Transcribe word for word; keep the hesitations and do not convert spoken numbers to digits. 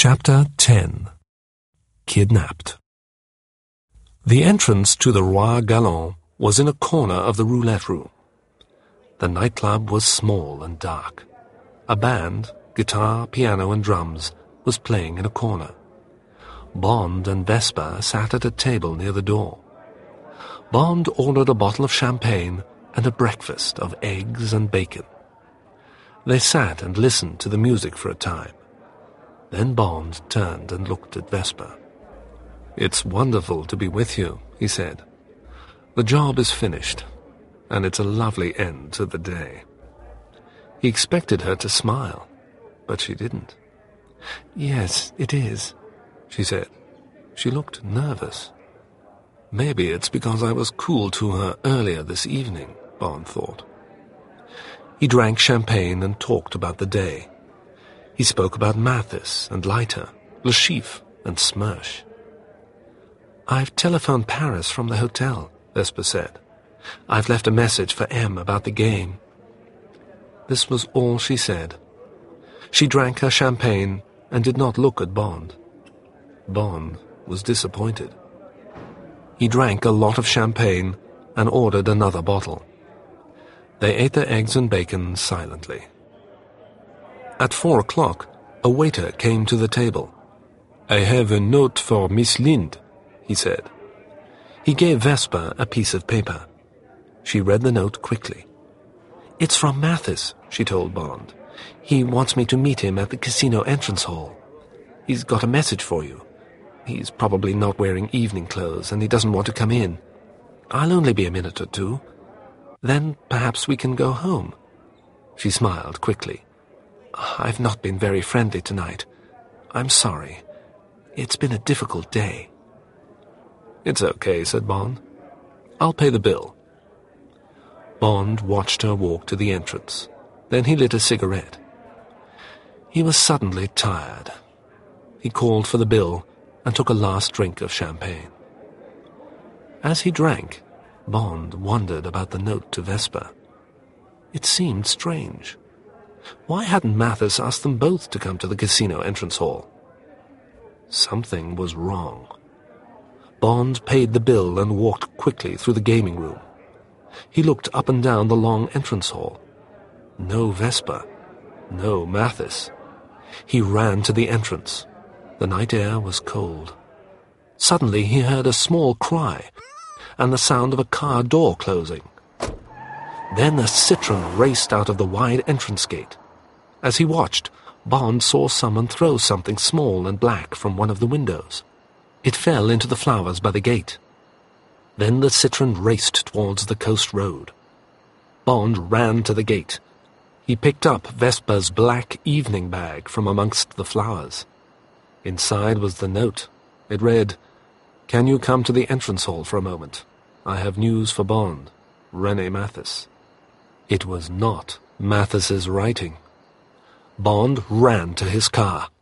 Chapter ten. Kidnapped. The entrance to the Roi Galland was in a corner of the roulette room. The nightclub was small and dark. A band, guitar, piano, and drums, was playing in a corner. Bond and Vesper sat at a table near the door. Bond ordered a bottle of champagne and a breakfast of eggs and bacon. They sat and listened to the music for a time. Then Bond turned and looked at Vesper. "It's wonderful to be with you," he said. "The job is finished, and it's a lovely end to the day." He expected her to smile, but she didn't. "Yes, it is," she said. She looked nervous. Maybe it's because I was cool to her earlier this evening, Bond thought. He drank champagne and talked about the day. He spoke about Mathis and Leiter, Le Chiffre and Smersh. "I've telephoned Paris from the hotel," Vesper said. "I've left a message for M about the game." This was all she said. She drank her champagne and did not look at Bond. Bond was disappointed. He drank a lot of champagne and ordered another bottle. They ate their eggs and bacon silently. At four o'clock, a waiter came to the table. "I have a note for Miss Lind," he said. He gave Vesper a piece of paper. She read the note quickly. "It's from Mathis," she told Bond. "He wants me to meet him at the casino entrance hall. He's got a message for you. He's probably not wearing evening clothes, and he doesn't want to come in. I'll only be a minute or two. Then perhaps we can go home." She smiled quickly. "I've not been very friendly tonight. I'm sorry. It's been a difficult day." "It's okay," said Bond. "I'll pay the bill." Bond watched her walk to the entrance. Then he lit a cigarette. He was suddenly tired. He called for the bill and took a last drink of champagne. As he drank, Bond wondered about the note to Vesper. It seemed strange. Why hadn't Mathis asked them both to come to the casino entrance hall? Something was wrong. Bond paid the bill and walked quickly through the gaming room. He looked up and down the long entrance hall. No Vesper. No Mathis. He ran to the entrance. The night air was cold. Suddenly he heard a small cry and the sound of a car door closing. Then a Citroen raced out of the wide entrance gate. As he watched, Bond saw someone throw something small and black from one of the windows. It fell into the flowers by the gate. Then the Citroen raced towards the coast road. Bond ran to the gate. He picked up Vesper's black evening bag from amongst the flowers. Inside was the note. It read, "Can you come to the entrance hall for a moment? I have news for Bond. René Mathis." It was not Mathis's writing. Bond ran to his car.